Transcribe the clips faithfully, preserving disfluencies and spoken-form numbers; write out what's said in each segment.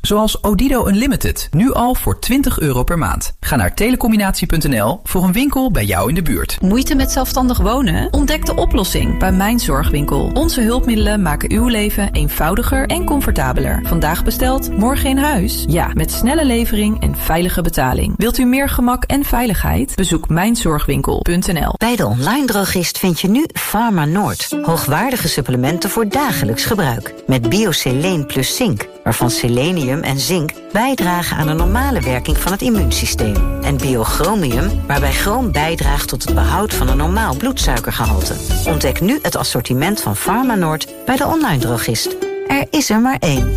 Zoals Odido Unlimited, nu al voor twintig euro per maand. Ga naar telecombinatie punt n l voor een winkel bij jou in de buurt. Moeite met zelfstandig wonen? Ontdek de oplossing bij Mijn Zorgwinkel. Onze hulpmiddelen maken uw leven eenvoudiger en comfortabeler. Vandaag besteld, morgen in huis? Ja, met snelle levering en veilige betaling. Wilt u meer gemak en veiligheid? Bezoek mijn zorgwinkel punt n l. Bij de online drogist vind je nu Pharma Noord. Hoogwaardige supplementen voor dagelijks gebruik. Met BioSeleen plus zink, waarvan selenium en zink bijdragen aan de normale werking van het immuunsysteem. En Biochromium, waarbij chroom bijdraagt tot het behoud van een normaal bloedsuikergehalte. Ontdek nu het assortiment van Pharma Noord bij de online drogist. Er is er maar één.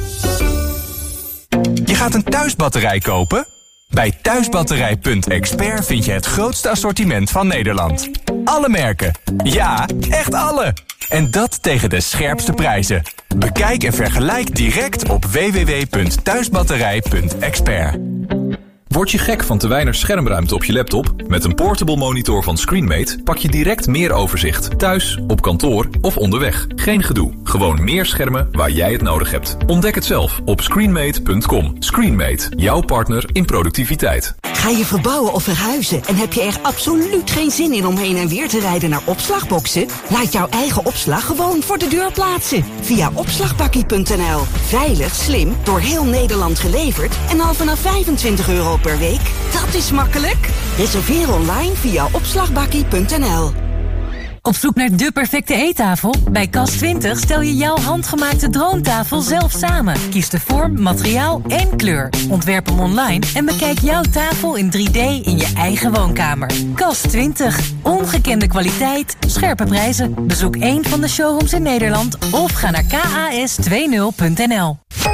Je gaat een thuisbatterij kopen? Bij thuisbatterij punt expert vind je het grootste assortiment van Nederland. Alle merken. Ja, echt alle. En dat tegen de scherpste prijzen. Bekijk en vergelijk direct op w w w punt thuisbatterij punt expert. Word je gek van te weinig schermruimte op je laptop? Met een portable monitor van Screenmate pak je direct meer overzicht. Thuis, op kantoor of onderweg. Geen gedoe. Gewoon meer schermen waar jij het nodig hebt. Ontdek het zelf op screenmate punt com. Screenmate, jouw partner in productiviteit. Ga je verbouwen of verhuizen en heb je er absoluut geen zin in om heen en weer te rijden naar opslagboxen? Laat jouw eigen opslag gewoon voor de deur plaatsen. Via opslagbakkie punt n l. Veilig, slim, door heel Nederland geleverd en al vanaf vijfentwintig euro per week. Dat is makkelijk. Reserveer online via opslagbakkie punt n l. Op zoek naar de perfecte eettafel? Bij Kast twintig stel je jouw handgemaakte droomtafel zelf samen. Kies de vorm, materiaal en kleur. Ontwerp hem online en bekijk jouw tafel in drie D in je eigen woonkamer. Kast twintig. Ongekende kwaliteit, scherpe prijzen. Bezoek één van de showrooms in Nederland of ga naar k a s twintig punt n l.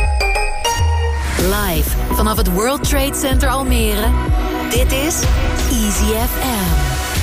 Live vanaf het World Trade Center Almere. Dit is Easy F M.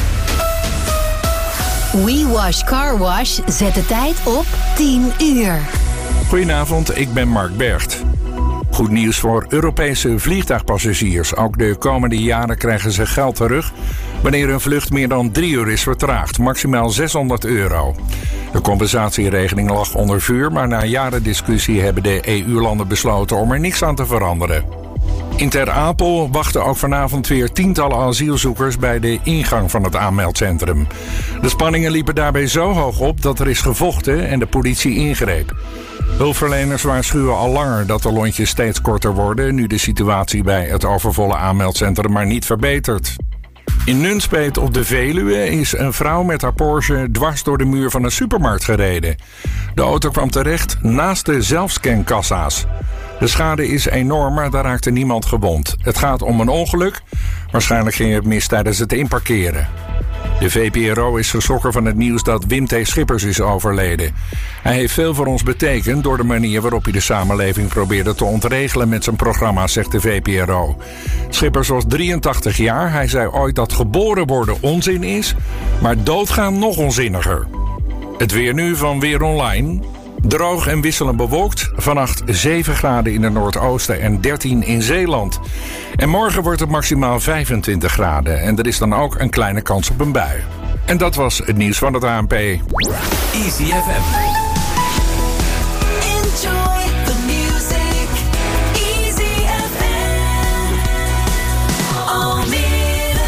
We Wash Car Wash zet de tijd op tien uur. Goedenavond, ik ben Mark Bergt. Goed nieuws voor Europese vliegtuigpassagiers. Ook de komende jaren krijgen ze geld terug wanneer een vlucht meer dan drie uur is vertraagd. Maximaal zeshonderd euro. De compensatieregeling lag onder vuur, maar na jaren discussie hebben de E U-landen besloten om er niks aan te veranderen. In Ter Apel wachten ook vanavond weer tientallen asielzoekers bij de ingang van het aanmeldcentrum. De spanningen liepen daarbij zo hoog op dat er is gevochten en de politie ingreep. Hulpverleners waarschuwen al langer dat de lontjes steeds korter worden, nu de situatie bij het overvolle aanmeldcentrum maar niet verbetert. In Nunspeet op de Veluwe is een vrouw met haar Porsche dwars door de muur van een supermarkt gereden. De auto kwam terecht naast de zelfscankassa's. De schade is enorm, maar daar raakte niemand gewond. Het gaat om een ongeluk. Waarschijnlijk ging het mis tijdens het inparkeren. De V P R O is geschrokken van het nieuws dat Wim T. Schippers is overleden. Hij heeft veel voor ons betekend door de manier waarop hij de samenleving probeerde te ontregelen met zijn programma, zegt de V P R O. Schippers was drieëntachtig jaar. Hij zei ooit dat geboren worden onzin is, maar doodgaan nog onzinniger. Het weer nu van Weer Online. Droog en wisselend bewolkt. Vannacht zeven graden in het noordoosten en dertien in Zeeland. En morgen wordt het maximaal vijfentwintig graden. En er is dan ook een kleine kans op een bui. En dat was het nieuws van het A N P. Easy F M. Enjoy the music. Easy F M. Almere.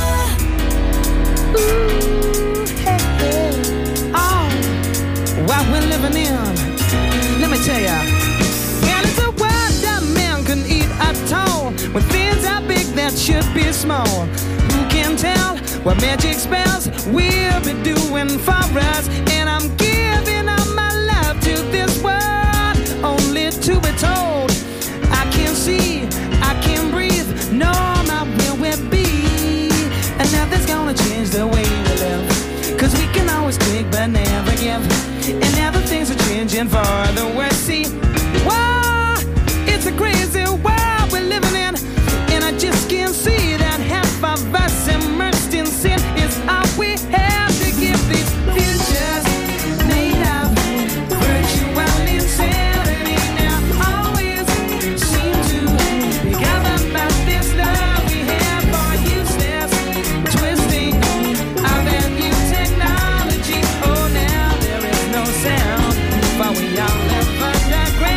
Ooh, hey, hey. Oh, what we're living in. Let me tell ya. And it's a world that man can eat at all. When things are big that should be small. Who can tell what magic spells we'll be doing for us? And I'm giving all my love to this world, only to be told I can't see, I can't breathe, no, my will will be. And nothing's gonna change the way we live, cause we can always take but never give. And now the things are changing for the worse. See, whoa, it's a crazy world we're living in, and I just can't see that half of us immersed in sin is all we have to give these futures made of virtual insanity. Now always seem to be gathered by this love we have for useless twisting of that new technology. Oh, now there is no sound, but we all live underground.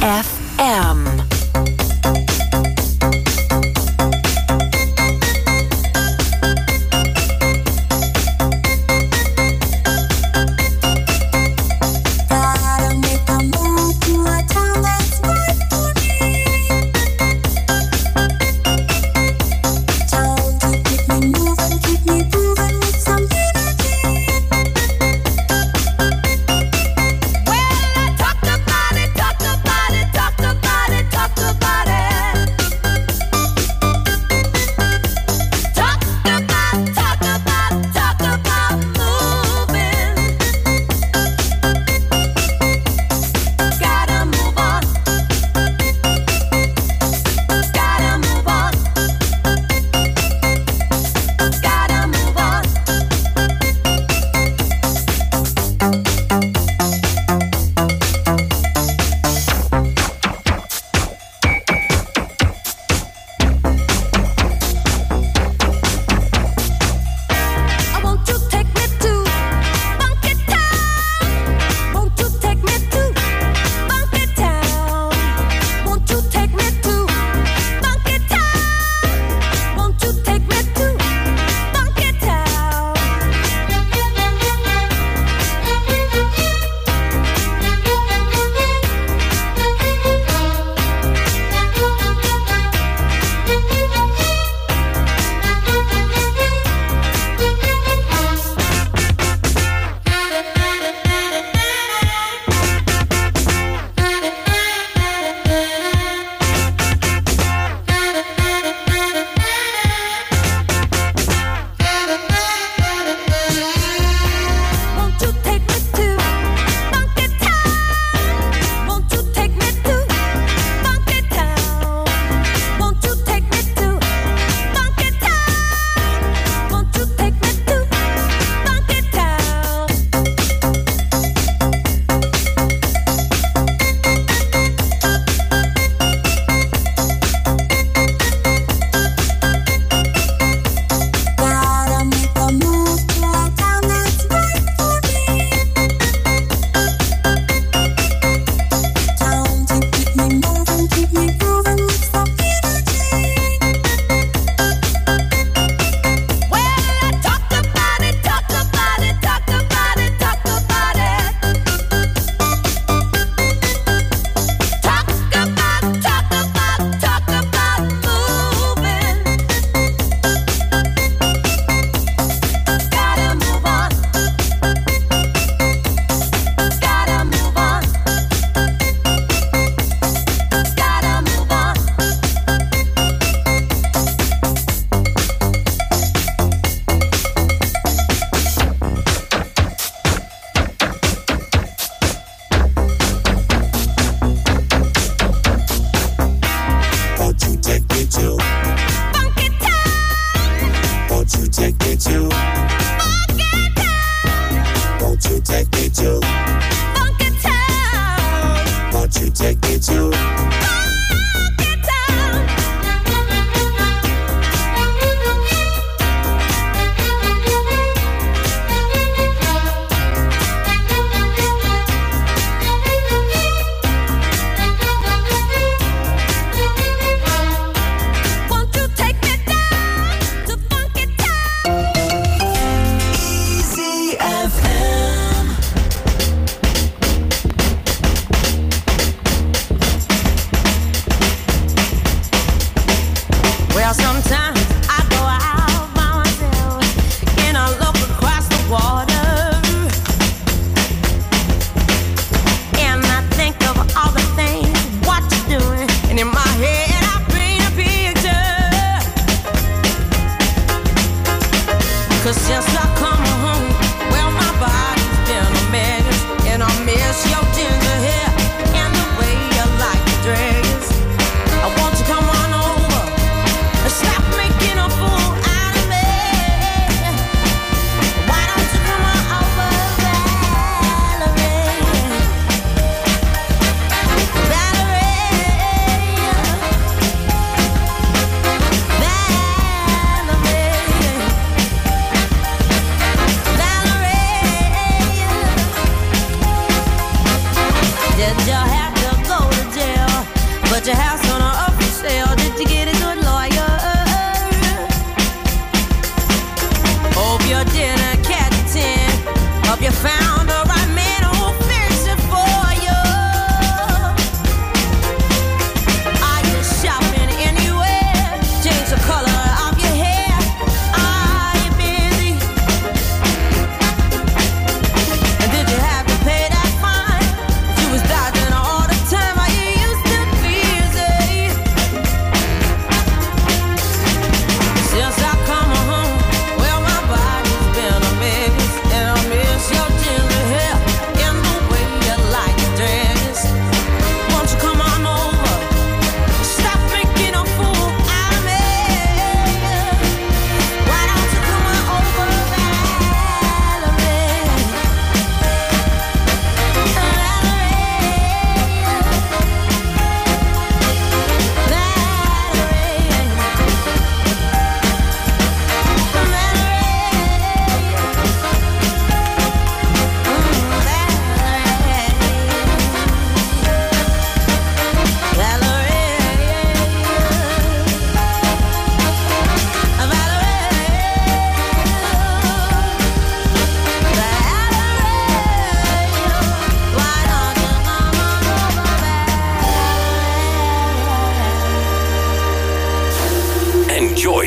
F M.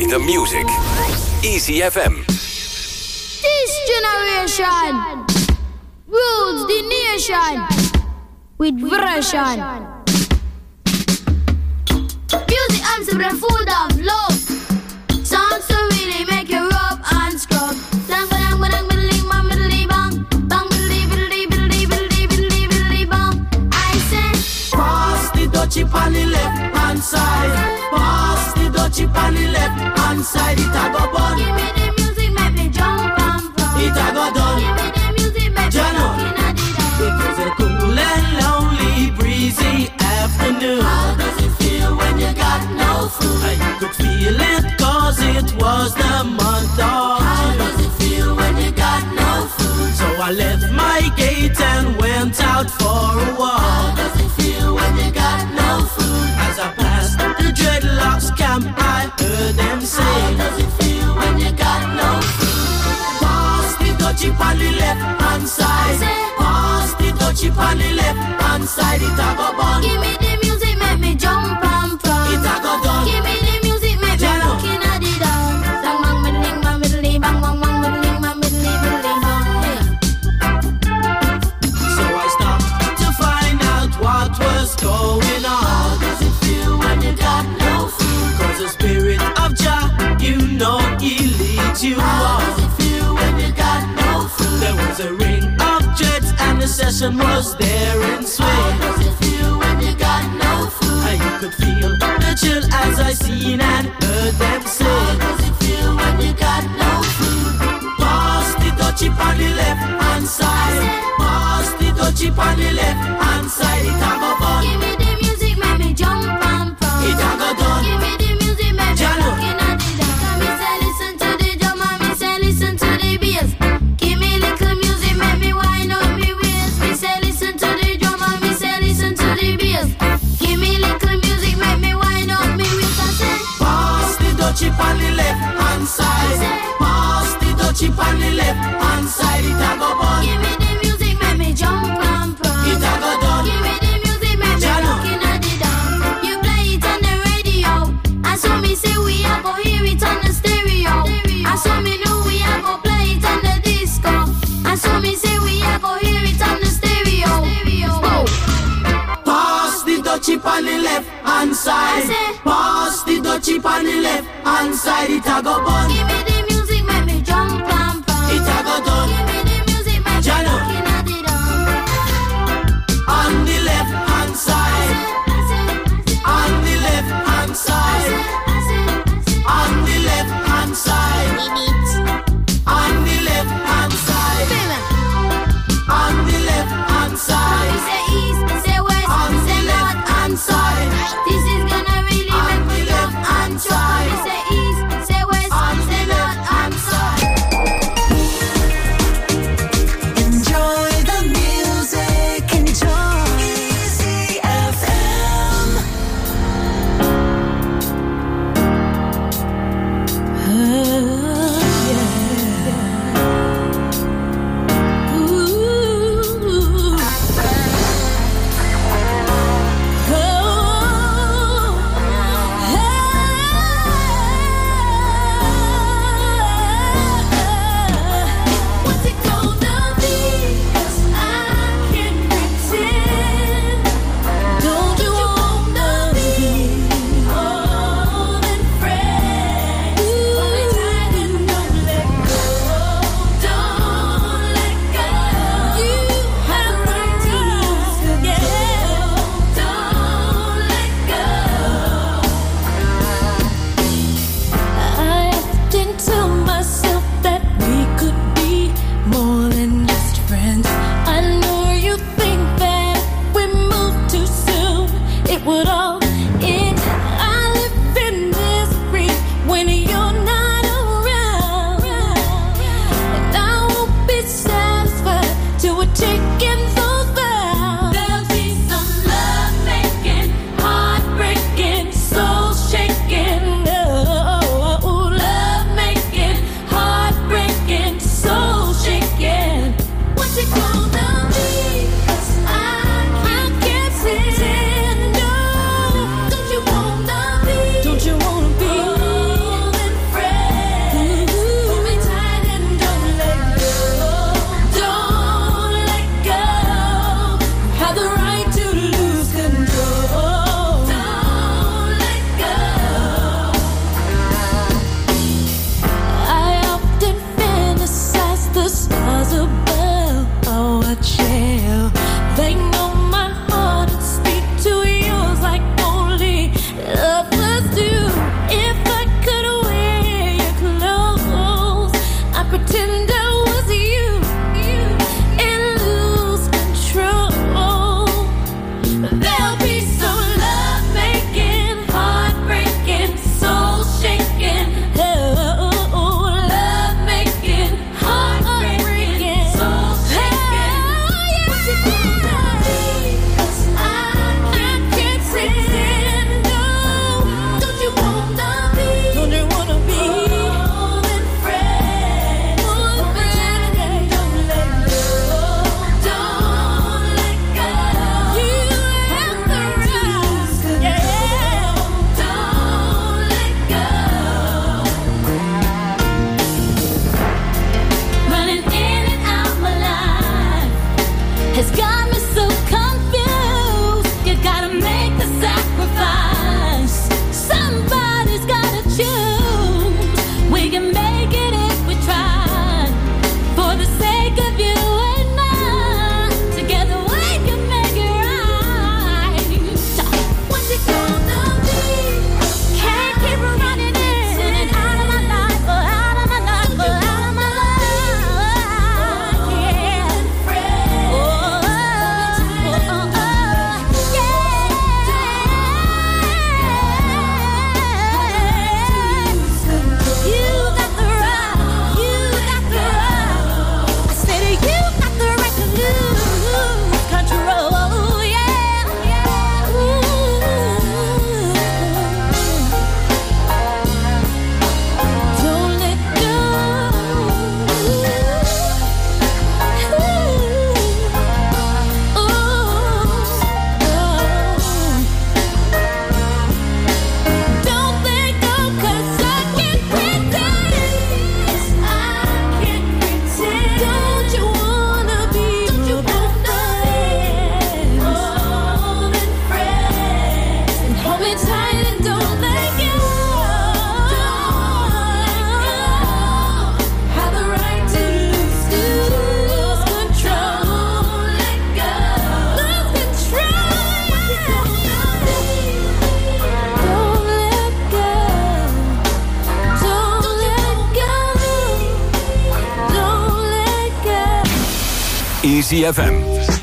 Play the music. Easy F M. This generation rules the nation with version. Music arms and food of love. Songs to really make you rub and scrub. Bang bang bang bang bang bang bang bang bang bang bang. I say, pass the dutchie on the left hand side. Pass the dutchie on the left hand side. It a go bun. Give me the music, make me jump and pump. It a go done. Give me the music, make me looking at it. It was a cool and lonely, breezy afternoon. How does it feel when you got no food? I could feel it cause it was the month of How June. does it feel when you got no food? So I left my gate and went out for a walk. How does it feel when you got no food? As I passed the dreadlocks camp, I heard them say, how does it feel when you got no food? pass the dutchie on the left hand side. Pass the dutchie on the left hand side. It a go bun. Give me the music, make me jump and prance. It a go done. Give me the music, make me looking at it down. Bang bang middling, bang middling, bang bang bang middling, bang middling, middling, bang. So I stopped to find out what was going on. How does it feel when you got no food? Cause the spirit of Jah, you know he leads you How on. does it feel when you got no food? There was a ring of jets and the session was there in swing. How does it feel when you got no food? And you could feel the chill as I seen and heard them say, How does it feel when you got no food? pass the dutchie on the left hand side. Pass the dutchie on the left hand side. It a go bun. Give me the music, make me jump and prance. It a go done. Give me the music, make me Jano. looking at it down. Me say listen to the drum and me say listen to the bass. Give me little music, make me wind up me waist. Me say listen to the drum and me say listen to the bass. Give me little music, make me wind up me waist. I say, pass the dutchie on the left hand side. Pass the dutchie on the left hand side. It a go bun. give me the music, make me jump and prance. It a go done. Give me the music, make me Jano. looking at it down. You play it on the radio, and so me say we a go hear it on the stereo. And so me know we a go play it on the disco. And so me say we a go hear it on the stereo. Whoa. Pass the dutchie on the left hand side. I say, Pass the dutchie on the left hand side. It a go bun. give me the music, make me jump and prance. It a go done. Give me the music, make me Jano. looking at it down. On the left hand side. On the left hand side. On the left hand side. On the left hand side. On the left hand side. We say east, say west, On the say left north hand and side. south. This is gonna really On make me the jump left hand and try. side. We say east, say west, On the say left north has got me so confused. You gotta make the sacrifice. Somebody's gotta choose. We can make it if we try. For the sake of you and I, together we can make it right. What's it gonna be? Can't keep running in, out of my life, oh, out of my life, oh, out of my life. Yeah. Oh, oh, oh, oh, yeah. You got the right, you got the right. I said you got the right to lose control, yeah, yeah. Ooh. Don't let go. Ooh. Don't let go, 'cause I can't pretend. I can't pretend. Don't you wanna be more than friends? More than friends. And hold me tight and don't let go. Have the right to lose, lose control. Let go. Lose control. Don't let go. Don't let go. Don't let go. Easy F M.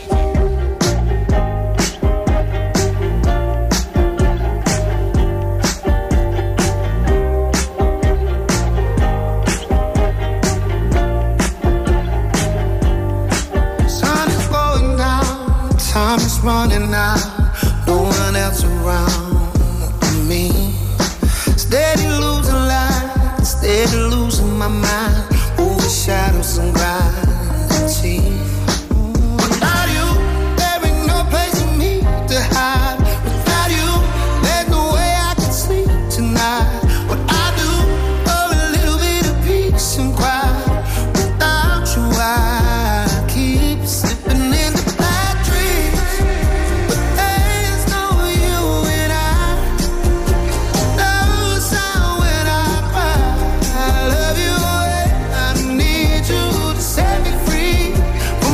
Sun is going down, time is running out, no one else around me. Steady losing light, steady losing my mind, over shadows and gravity. Without you, there ain't no place for me to hide. Without you, there's no way I can sleep tonight. What I do for a little bit of peace and quiet. Without you, I keep slipping into bad dreams. But there's no you and I. No sound when I cry. I love you and I need you to set me free from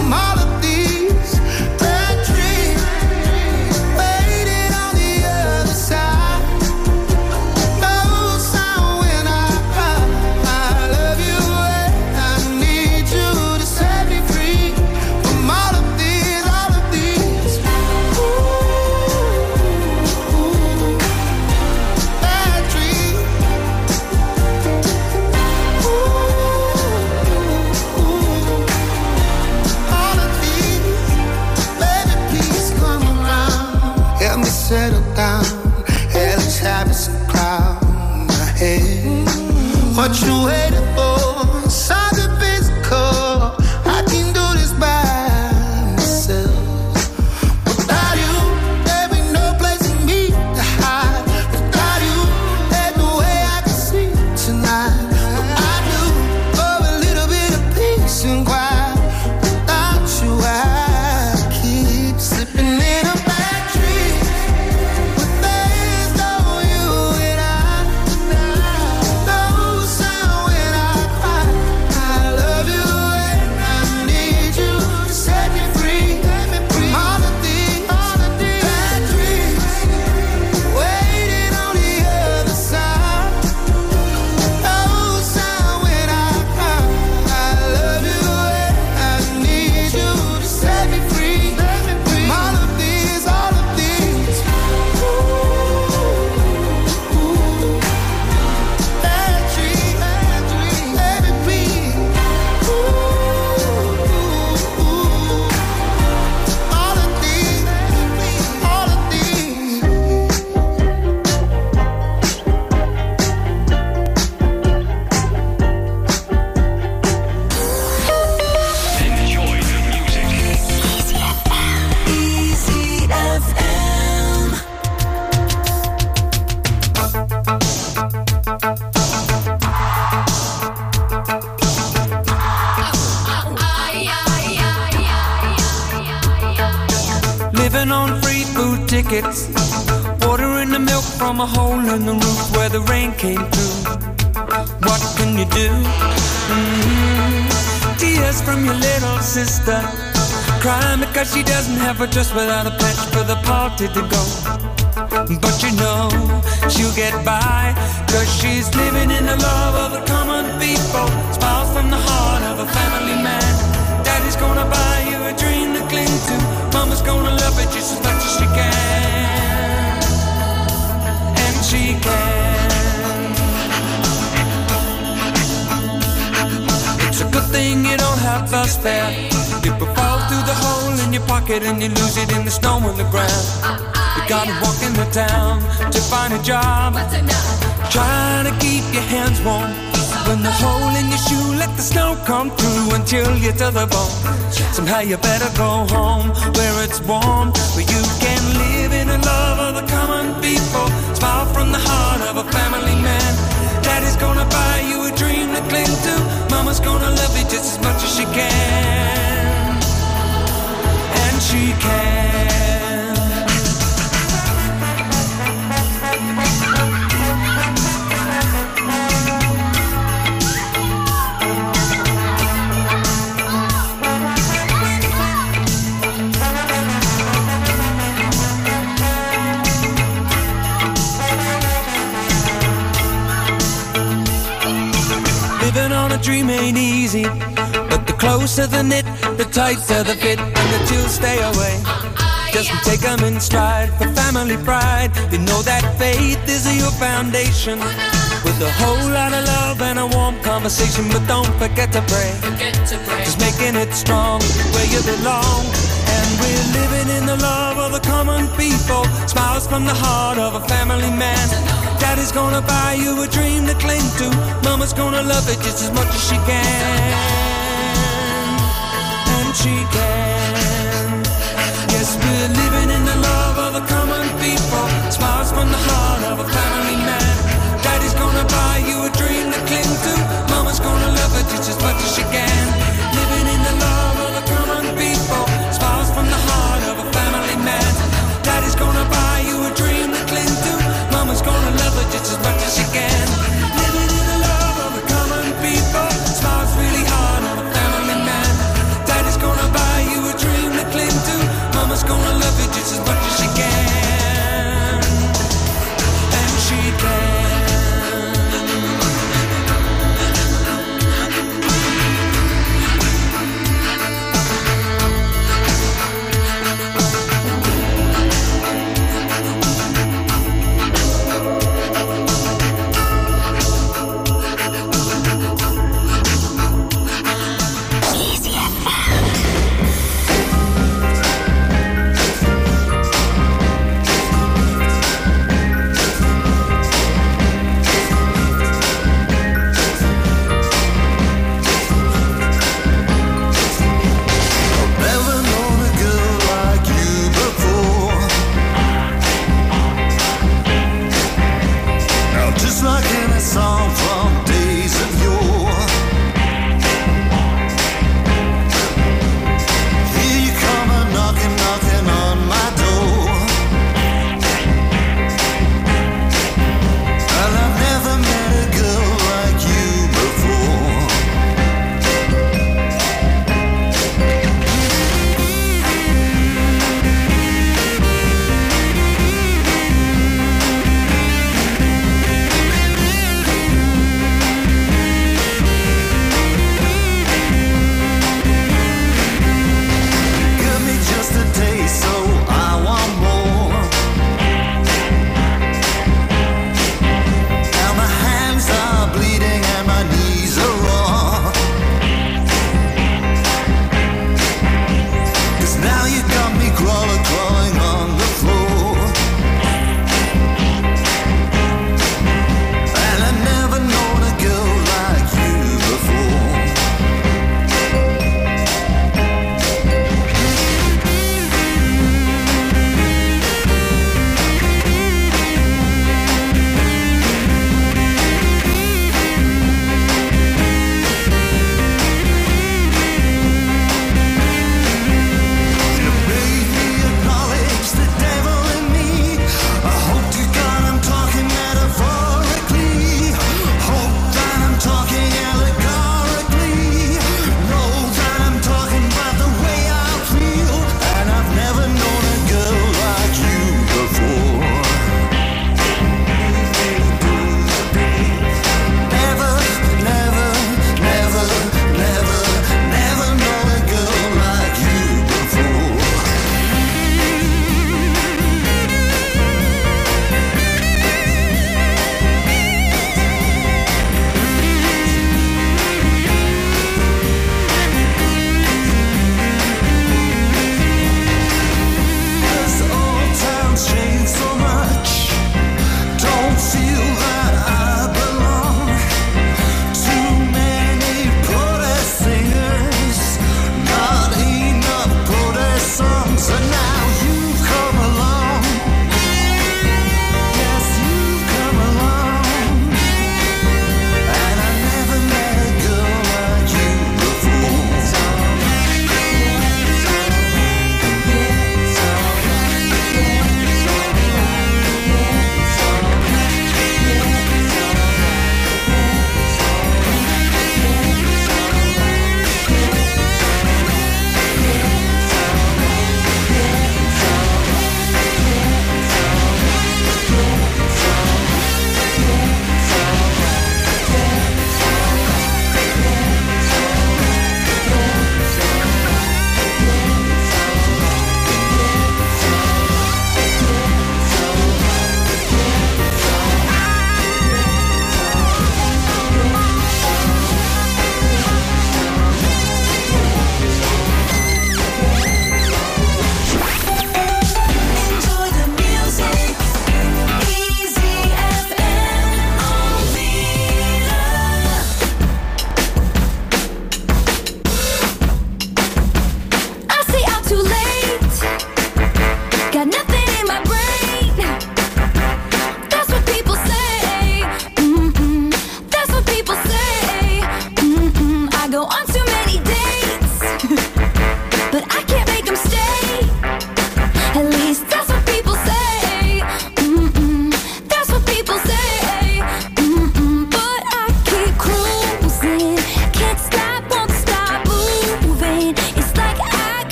living on free food tickets, watering the milk from a hole in the roof where the rain came through. What can you do? Mm-hmm. Tears from your little sister, crying because she doesn't have a dress without a patch for the party to go. But you know she'll get by, cause she's living in the love of the common people. Smiles from the heart of a family man. Daddy's gonna buy you a dream to cling to. Mama's gonna love it just as much as she can. And she can. It's a good thing you don't have bus fare. You could fall through the hole in your pocket and you lose it in the snow on the ground. You gotta walk in the town to find a job, trying to keep your hands warm. When the hole in your shoe, let the snow come through and chill you to the bone. Somehow you better go home where it's warm, where you can live in the love of the common people. Smile from the heart of a family man. Daddy's gonna buy you a dream to cling to. Mama's gonna love you just as much as she can. And she can. Living on a dream ain't easy, but the closer the knit, the tighter the fit, and the chills stay away. Just take them in stride for family pride. You know that faith is your foundation, with a whole lot of love and a warm conversation. But don't forget to pray, just making it strong where you belong. And we're living in the love of the common people. Smiles from the heart of a family man. Daddy's gonna buy you a dream to cling to. Mama's gonna love it just as much as she can. And she can. Yes, we're living in the love of the common people. Smiles from the heart of a family man. Daddy's gonna buy you a dream to cling to. Mama's gonna love it just as much as she can. Living in the love of the common people. Smiles from the heart of a family man. Daddy's gonna buy you a dream to cling to. Mama's gonna love it just as much as she can. Living in the love of the common people. Smiles really hard on a family man. Daddy's gonna buy you a dream to cling to. Mama's gonna love it just as much as she can. And she can.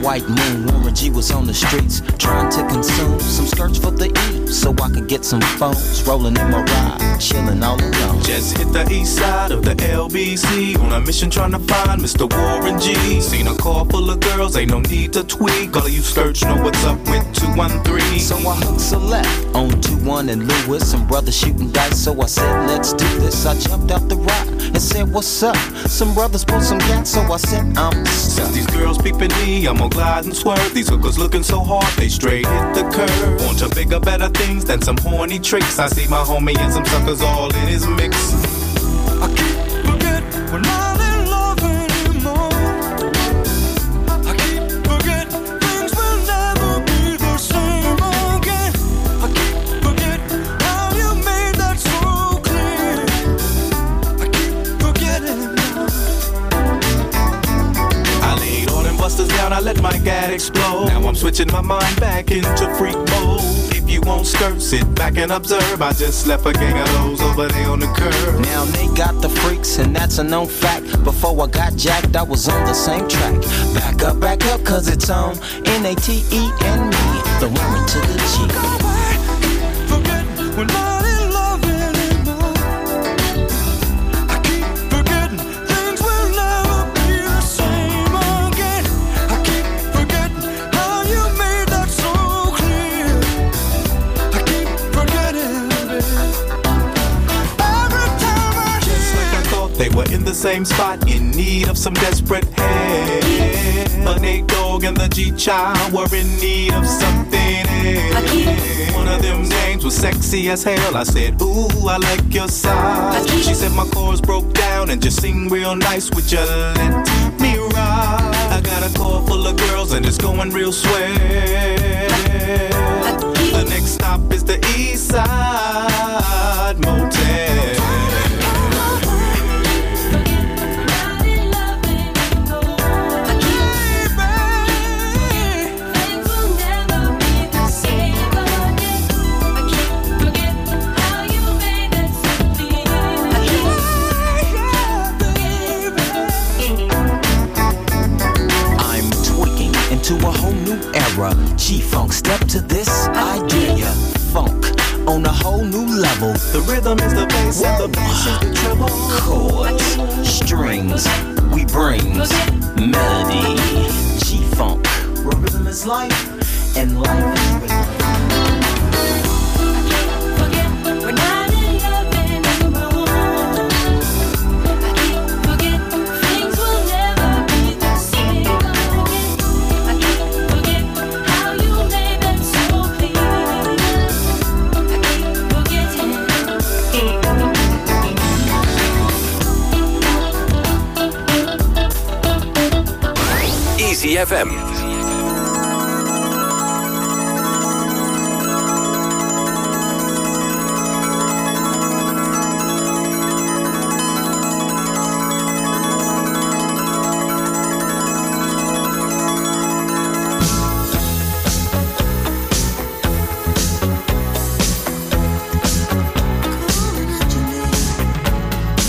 white moon, Warren G was on the streets trying to consume some skirts for the E, so I could get some phones. Rolling in my ride, chilling all alone. Just hit the east side of the L B C on a mission trying to find Mister Warren G. Seen a car full of girls, ain't no need to tweak. All of you skirts know what's up with two one three. So I hooked select on two one and Lewis. Some brothers shooting dice, so I said, let's do this. I jumped out the ride and said, what's up? Some brothers pulled some gas, so I said, I'm stuck. Since these girls peeping me, I'm gonna glide and swerve. These hookers looking so hard, they straight hit the curve. Want to bigger, better things than some horny tricks. I see my homie and some suckers all in his mix. I keep forget we're not in love anymore. I keep forget things will never be the same again. I keep forget how you made that so clear. I keep forgetting. I laid all them busters down, I let my gat explode. Now I'm switching my mind back into freak mode. If you won't skirt, sit back and observe. I just left a gang of those over there on the curb. Now they got the freaks, and that's a known fact. Before I got jacked, I was on the same track. Back up, back up, cause it's on N A T E and me, the woman to the G. Go away, forget we're not in love anymore. I keep forgetting things will never be the same again. I keep forgetting how you made that so clear. I keep forgetting it. Every time I Just like I thought they were in the same spot, in need of some desperate help. A Nate Dogg and the G-Child were in need of something else. One of them names was sexy as hell. I said, ooh, I like your size. She said my chords broke down and just sing real nice. Would you let me ride? I got a car full of girls and it's going real swell. The next stop is the East Side Motel. To a whole new era, G-Funk, step to this idea. Funk on a whole new level. The rhythm is the bass and the bass is the treble. Chords, strings, we brings melody. G-Funk, where rhythm is life and life is rhythm. Easy F M.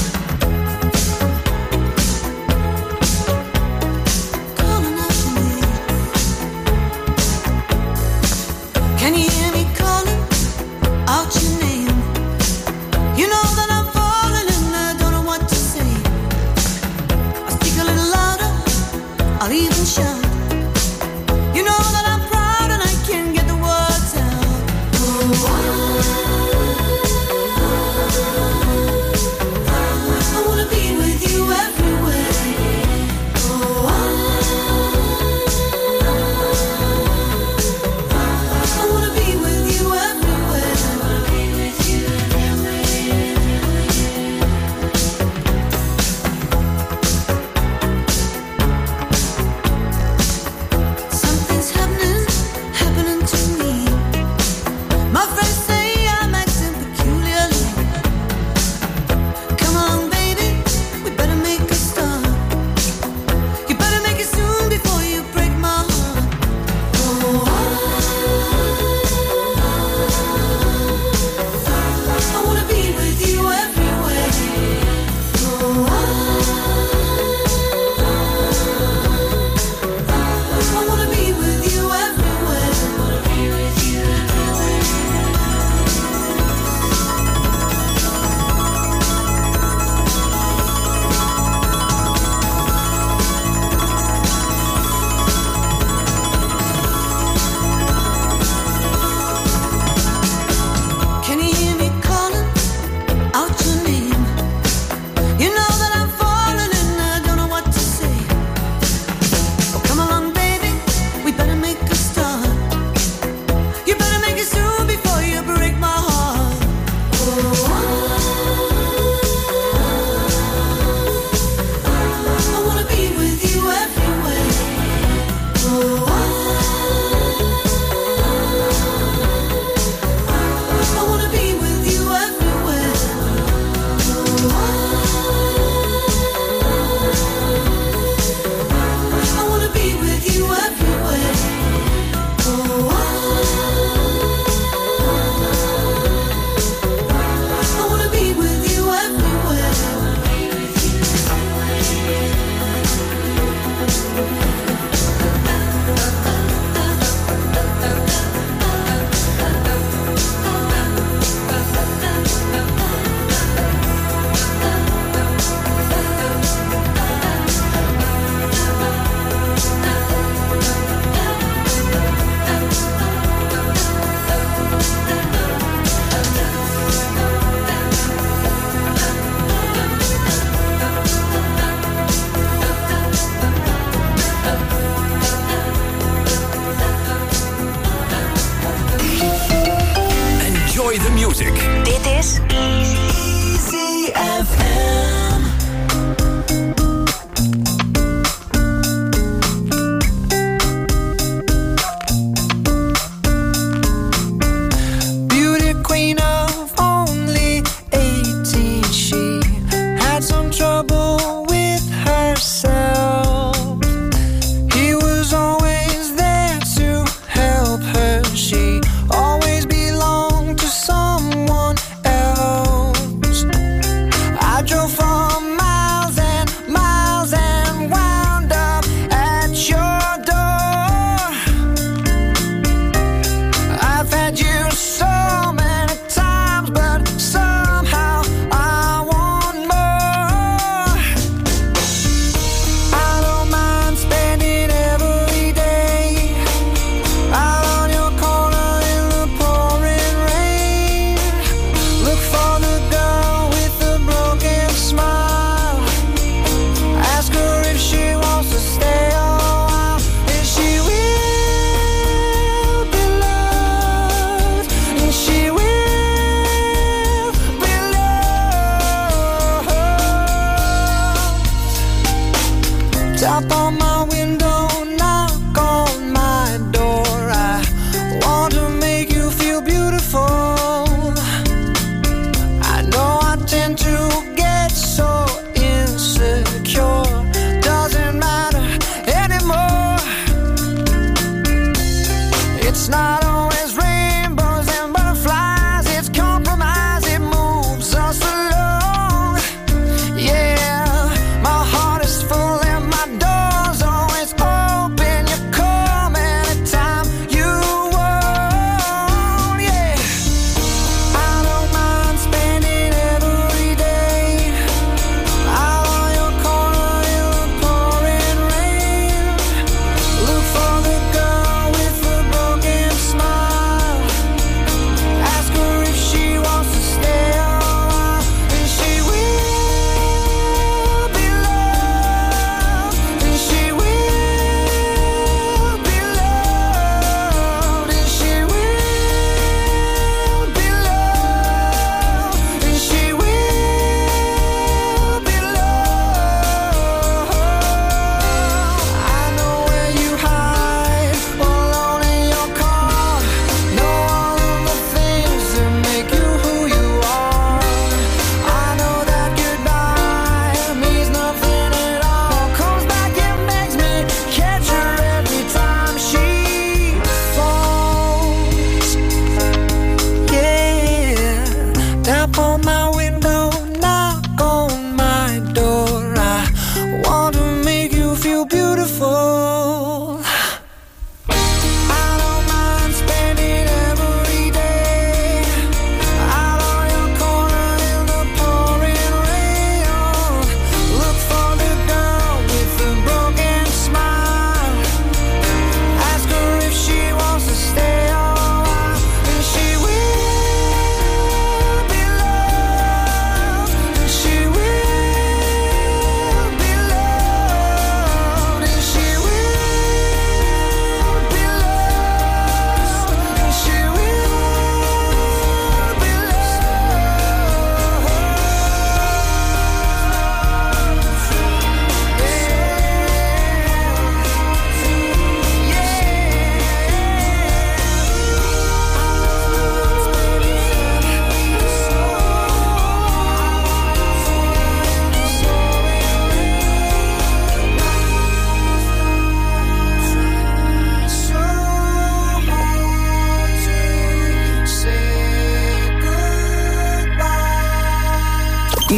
Calling out to me.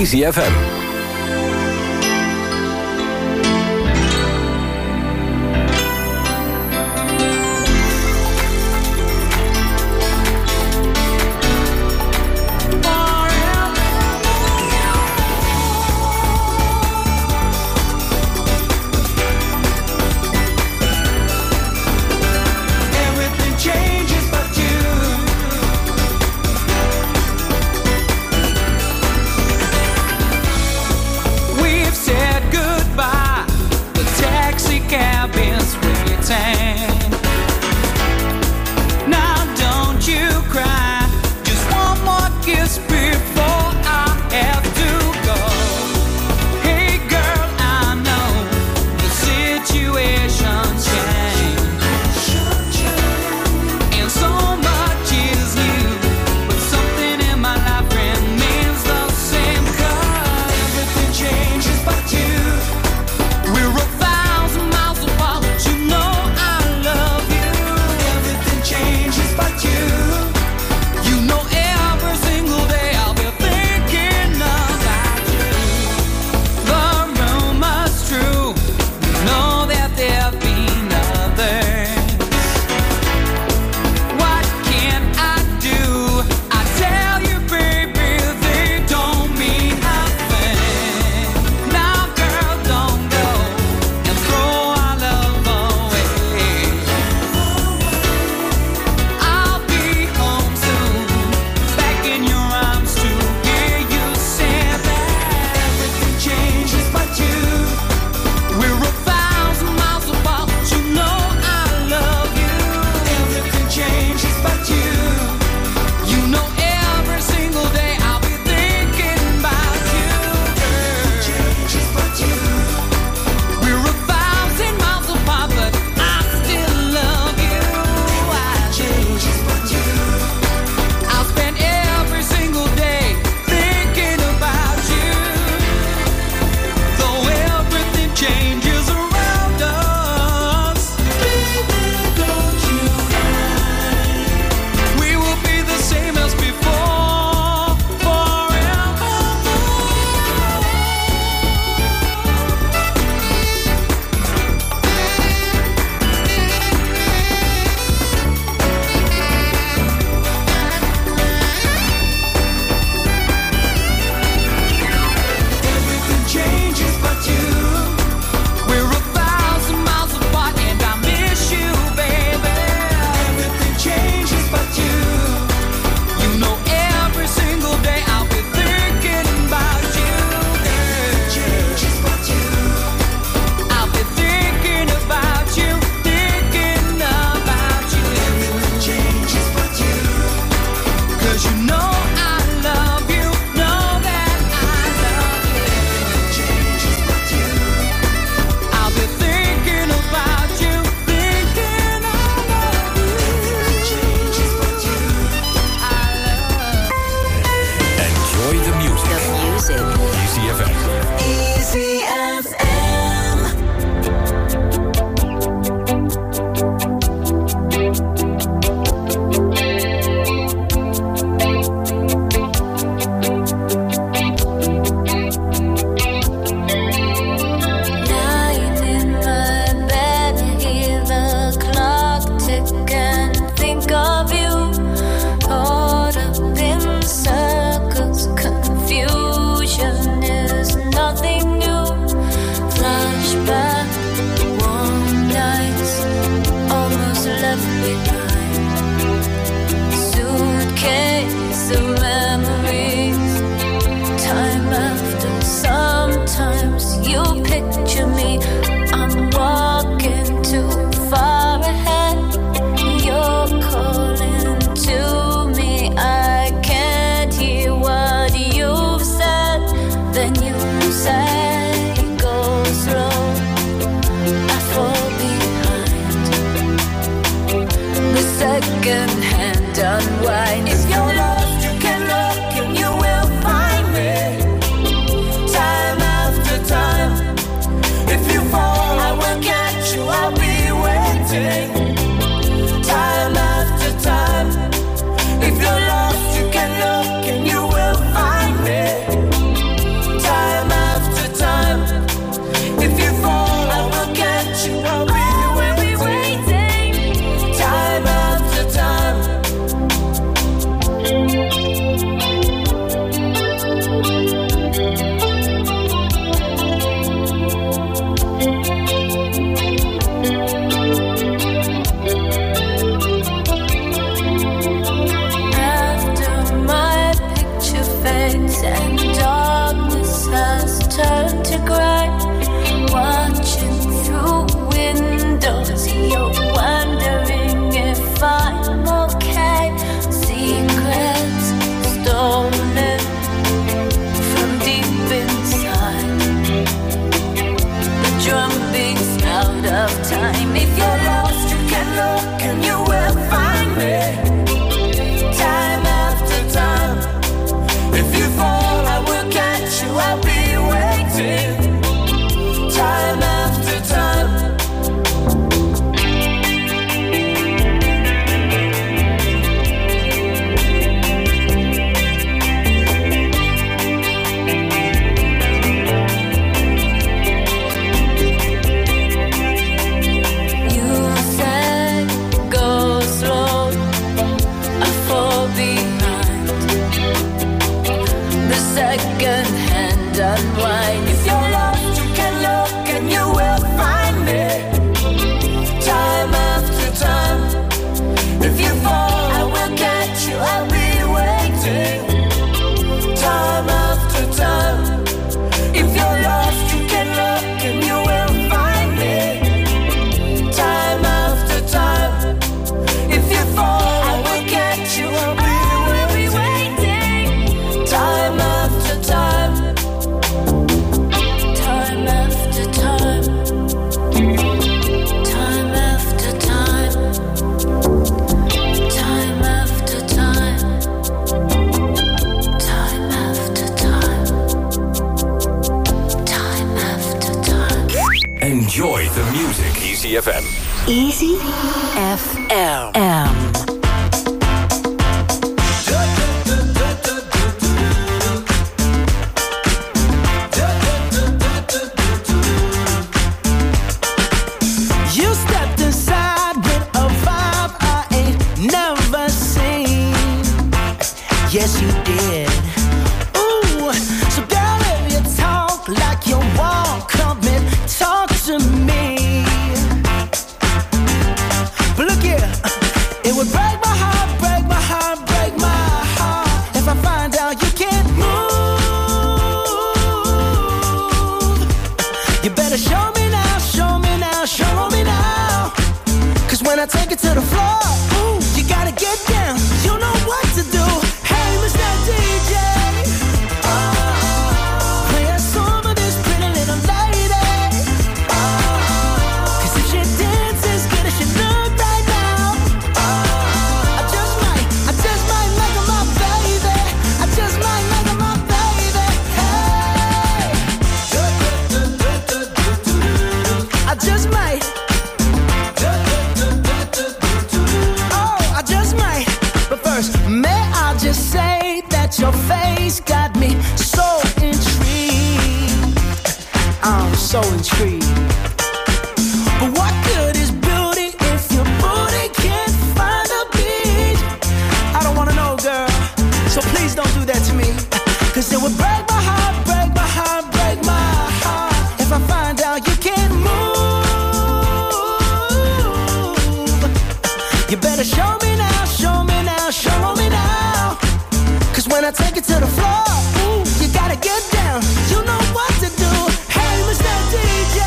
Easy F M. waiting, time after time. Unwind. If you're lost, you can look and you will find me. Time after time. If you fall, I will catch you. I'll be waiting. Time after time. If you're lost, you can look and you will find me. Time after time. If you fall, I will catch you. I'll be waiting. Time after time. Enjoy the music. Easy F M. Easy F M. You stepped inside with a vibe I ain't never seen. Yes, you did. Ooh, so girl, if you talk like you walk, come and talk to me. But look here, it would break my heart, break my heart, break my heart if I find out you can't move. You better show me now, show me now, show me now. Cause when I take it to the floor, ooh, you gotta get down. You know what to do. Hey, Mister D J, oh, play a song of this pretty little lady. Oh, cause if she dances good as she look right now, oh, I just might, I just might make her my baby. I just might make her my baby. Hey, I just might. Oh, I just might. But first, may I just say that your face got me so intrigued. I'm so intrigued. But what good is beauty if your booty can't find a beat? I don't wanna know, girl, so please don't do that to me. Cause it would break my heart, break my heart, break my heart if I find out you can't move. You better show me now, show me now, show me now. Cause when I take it to the floor, ooh, you gotta get down. You know what to do. Hey, Mister D J,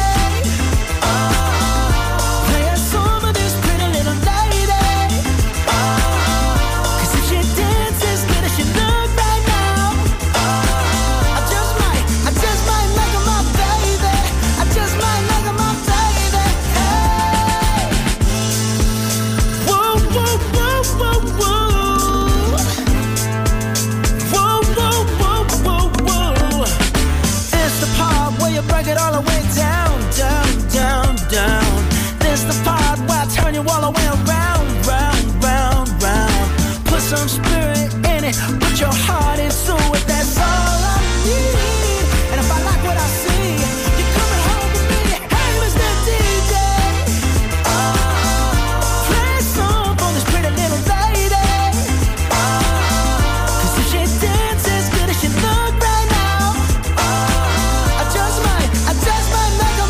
oh, play a song of this pretty little lady. Oh, cause if she dances good as she look right now, oh, I just might, I just might make her my baby. I just might make her my baby. Hey, whoa, whoa, whoa, whoa, whoa. Whoa, whoa, whoa, whoa, whoa. It's the part where you break it all the way down, down, down, down. This the part where I turn you all the way around, round, round, round. Put some spirit in it, put your heart into it. That's all I need. And if I like what I see, you're coming home with me. Hey, Mister D J, oh, play a song for this pretty little lady. Oh, cause if she dances good as she look right now, oh, I just might, I just might make her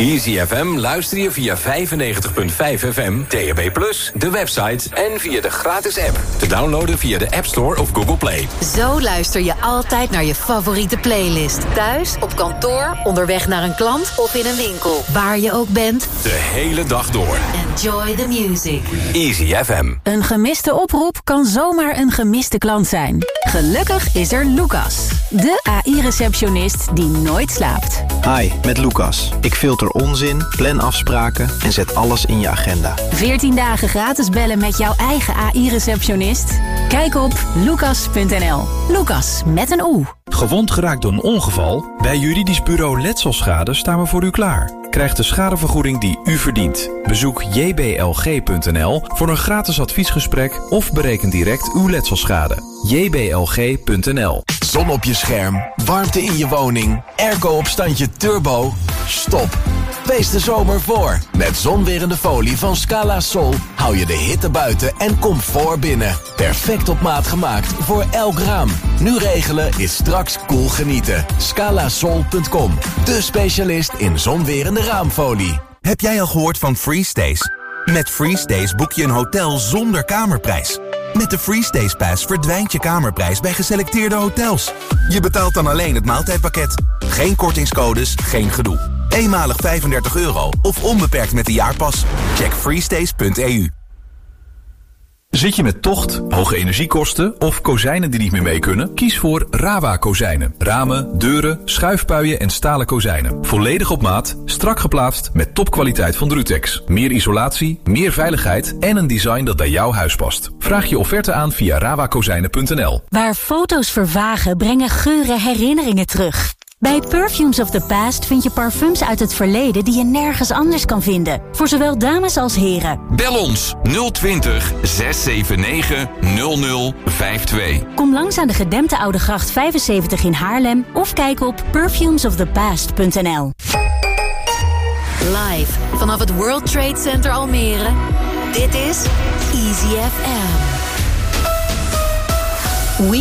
Easy F M luister je via vijfennegentig komma vijf F M, D A B plus, de website en via de gratis app. Te downloaden via de App Store of Google Play. Zo luister je altijd naar je favoriete playlist. Thuis, op kantoor, onderweg naar een klant of in een winkel. Waar je ook bent. De hele dag door. Enjoy the music. Easy F M. Een gemiste oproep kan zomaar een gemiste klant zijn. Gelukkig is er Lucas, de A I-receptionist die nooit slaapt. Hi, met Lucas. Ik filter onzin, plan afspraken en zet alles in je agenda. veertien dagen gratis bellen met jouw eigen A I-receptionist? Kijk op lucas punt n l. Lucas, met een O. Gewond geraakt door een ongeval? Bij juridisch bureau Letselschade staan we voor u klaar. Krijg de schadevergoeding die u verdient. Bezoek j b l g punt n l voor een gratis adviesgesprek of bereken direct uw letselschade. j b l g punt n l. Zon op je scherm, warmte in je woning, airco op standje turbo. Stop. Wees de zomer voor. Met zonwerende folie van Scala Sol hou je de hitte buiten en comfort binnen. Perfect op maat gemaakt voor elk raam. Nu regelen is straks cool genieten. scala sol punt com, de specialist in zonwerende raamfolie. Heb jij al gehoord van FreeStays? Met FreeStays boek je een hotel zonder kamerprijs. Met de FreeStays Pass verdwijnt je kamerprijs bij geselecteerde hotels. Je betaalt dan alleen het maaltijdpakket. Geen kortingscodes, geen gedoe. Eenmalig vijfendertig euro of onbeperkt met de jaarpas. Check freestays punt e u. Zit je met tocht, hoge energiekosten of kozijnen die niet meer mee kunnen? Kies voor Rawa kozijnen. Ramen, deuren, schuifpuien en stalen kozijnen. Volledig op maat, strak geplaatst met topkwaliteit van Drutex. Meer isolatie, meer veiligheid en een design dat bij jouw huis past. Vraag je offerte aan via rawa kozijnen punt n l. Waar foto's vervagen brengen geuren herinneringen terug. Bij Perfumes of the Past vind je parfums uit het verleden die je nergens anders kan vinden. Voor zowel dames als heren. Bel ons nul twintig, zes zeven negen, nul nul vijf twee. Kom langs aan de gedempte Oude Gracht vijfenzeventig in Haarlem of kijk op perfumes of the past punt n l. Live vanaf het World Trade Center Almere. Dit is Easy F M.